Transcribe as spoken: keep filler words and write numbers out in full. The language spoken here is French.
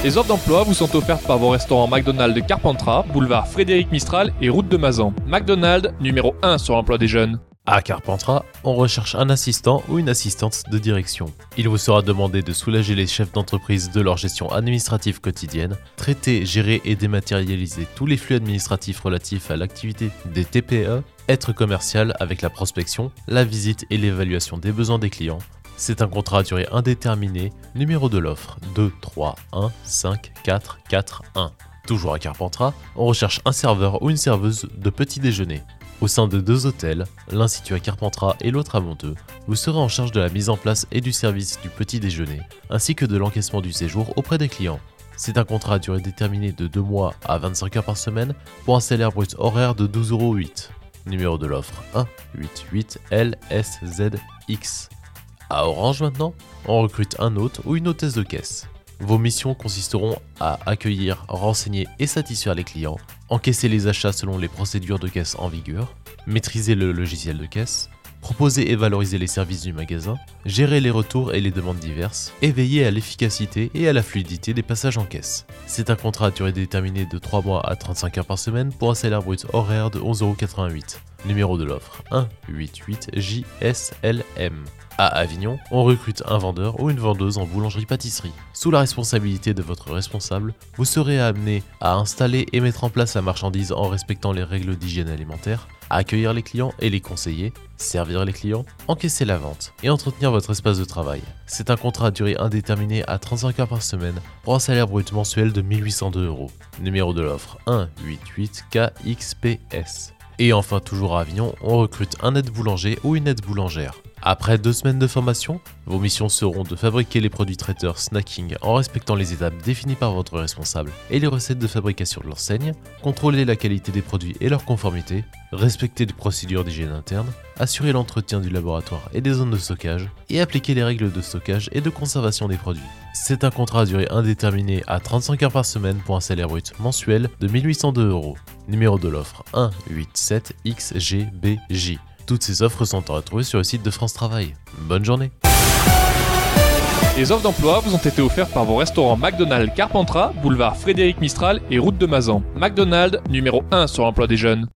Les offres d'emploi vous sont offertes par vos restaurants McDonald's de Carpentras, boulevard Frédéric Mistral et route de Mazan. McDonald's, numéro un sur l'emploi des jeunes. À Carpentras, on recherche un assistant ou une assistante de direction. Il vous sera demandé de soulager les chefs d'entreprise de leur gestion administrative quotidienne, traiter, gérer et dématérialiser tous les flux administratifs relatifs à l'activité des T P E, être commercial avec la prospection, la visite et l'évaluation des besoins des clients. C'est un contrat à durée indéterminée, numéro de l'offre deux trois un cinq quatre quatre un. Toujours à Carpentras, on recherche un serveur ou une serveuse de petit déjeuner. Au sein de deux hôtels, l'un situé à Carpentras et l'autre à Monteux, vous serez en charge de la mise en place et du service du petit déjeuner, ainsi que de l'encaissement du séjour auprès des clients. C'est un contrat à durée déterminée de deux mois à vingt-cinq heures par semaine pour un salaire brut horaire de douze euros huit. Numéro de l'offre un huit huit L S Z X. À Orange maintenant, on recrute un hôte ou une hôtesse de caisse. Vos missions consisteront à accueillir, renseigner et satisfaire les clients, encaisser les achats selon les procédures de caisse en vigueur, maîtriser le logiciel de caisse, proposer et valoriser les services du magasin, gérer les retours et les demandes diverses, et veiller à l'efficacité et à la fluidité des passages en caisse. C'est un contrat à durée déterminée de trois mois à trente-cinq heures par semaine pour un salaire brut horaire de onze euros quatre-vingt-huit. Numéro de l'offre un huit huit J S L M. À Avignon, on recrute un vendeur ou une vendeuse en boulangerie-pâtisserie. Sous la responsabilité de votre responsable, vous serez amené à installer et mettre en place la marchandise en respectant les règles d'hygiène alimentaire, à accueillir les clients et les conseiller, servir les clients, encaisser la vente et entretenir votre espace de travail. C'est un contrat à durée indéterminée à trente-cinq heures par semaine pour un salaire brut mensuel de mille huit cent deux euros. Numéro de l'offre un huit huit K X P S. Et enfin, toujours à Avignon, on recrute un aide-boulanger ou une aide-boulangère. Après deux semaines de formation, vos missions seront de fabriquer les produits traiteurs snacking en respectant les étapes définies par votre responsable et les recettes de fabrication de l'enseigne, contrôler la qualité des produits et leur conformité, respecter les procédures d'hygiène interne, assurer l'entretien du laboratoire et des zones de stockage, et appliquer les règles de stockage et de conservation des produits. C'est un contrat à durée indéterminée à trente-cinq heures par semaine pour un salaire brut mensuel de mille huit cent deux euros. Numéro de l'offre un huit sept X G B J. Toutes ces offres sont à retrouver sur le site de France Travail. Bonne journée. Les offres d'emploi vous ont été offertes par vos restaurants McDonald's Carpentras, boulevard Frédéric Mistral et route de Mazan. McDonald's, numéro un sur l'emploi des jeunes.